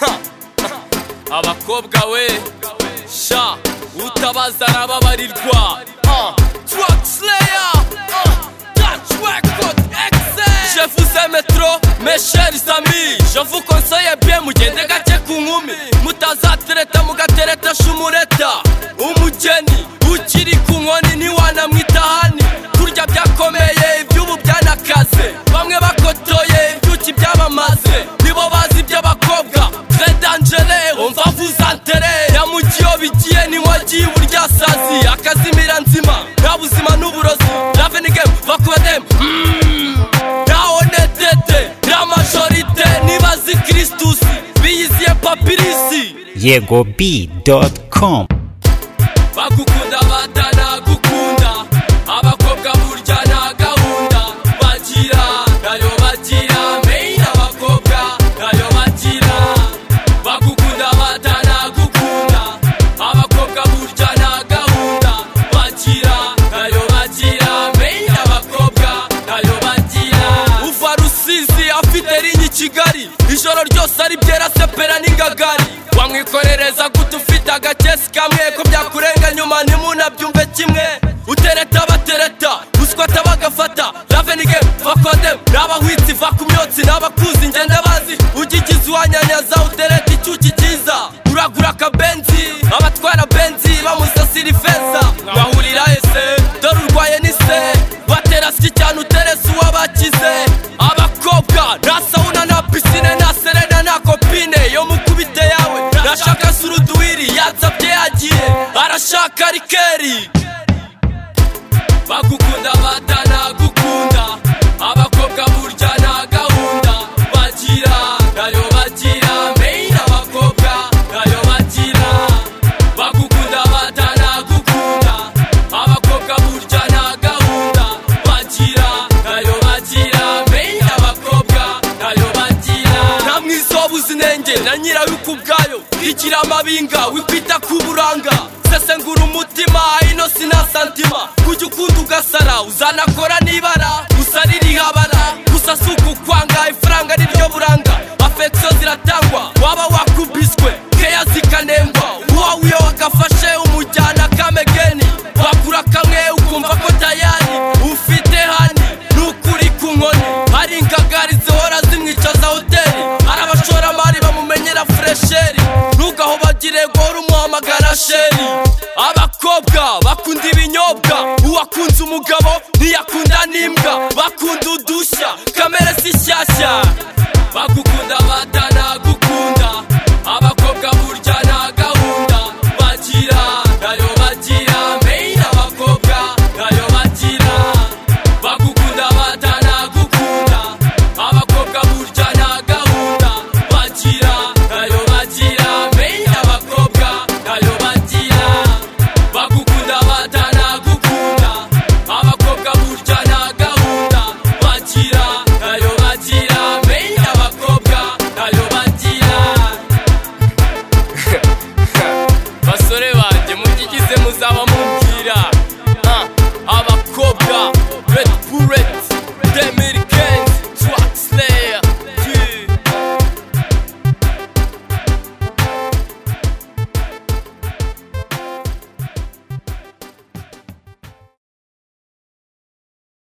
abakobwa we sha utabaza arababarirwa Truck Slayer Touch Record Excel. Je vous aime trop mes chers amis, je vous conseille bien mugende gake ku nkumi mutazatereta mugatereta shumureta umugeni ukiri ku nkoni ntiwanamwita hani kurya byakomeye iby'ubu byanakaze bamwe bakotoye ibyuki byamamaze nibo bazi iby'abakobwa très dangereux on va vous enterrer yamugiyo bigiye nimwagiye burya sazi akazimira nzima nta buzima n'uburozi lave ni game vakuba dem la majorité nibazi Christus biyiziye papirisi yegob.com. bagukunda batanagukunda abakobwa burya nta gahunda bagira nayo bagira main abakobwa nayo bagira bagukunda batanagukunda abakobwa burya nta gahunda bagira nayo bagira main abakobwa nayo bagira uva Rusizi afite rinyi Kigali ijoro ryose ari byera sepera n'ingagari wamwikorereza gute ufite agakesi kamwe ko byakurenga nyuma ntimunabyumve kimwe utereta batereta uswata bagafata lave ni game vakodem n'abahwitsi va ku myotsi n'abakuzi ngenda bazi ugigize uwanyanyaza utereta icyuki cyiza uragura akabenzi abatwara benzi bamusasira ifeza mwahurira ese dore urwaye n'ise batera siki cyane uteresa uwabakize abakobwa nta sauna na pisine na serena na kopine yo mukubite yawe nashaka suruduwiri yatsabye yagiye arashaka rikeri bagukunda batanagukunda abakobwa burya nta gahunda bagira nayo bagira main abakobwa nayo bagira bagukunda batanagukunda abakobwa burya nta gahunda bagira nayo bagira main abakobwa nayo bagira nta mwiza w'ubuzinenge na nyirayo kubwayo igira amabinga wikwita ku buranga sesengura umutima ino sina santima kujya ukunda ugasara uzanakora nibara gusa ririhabara gusa suku kwanga ifaranga niryo buranga affection ziratangwa waba wakubiswe keya zikanengwa uwawiyo wakafashe umujyana kamegeni wakura kamwe ukumva ko tayari ufite hani nukuri ku nkoni hari ingagari zihora zimwicaza hoteli arabashoramari bamumenyera fresheri ntugaho bagire gora umuhamagara sheri abakobwa bakunda ibinyobwa uwakunze umugabo ntiyakunda n'imbwa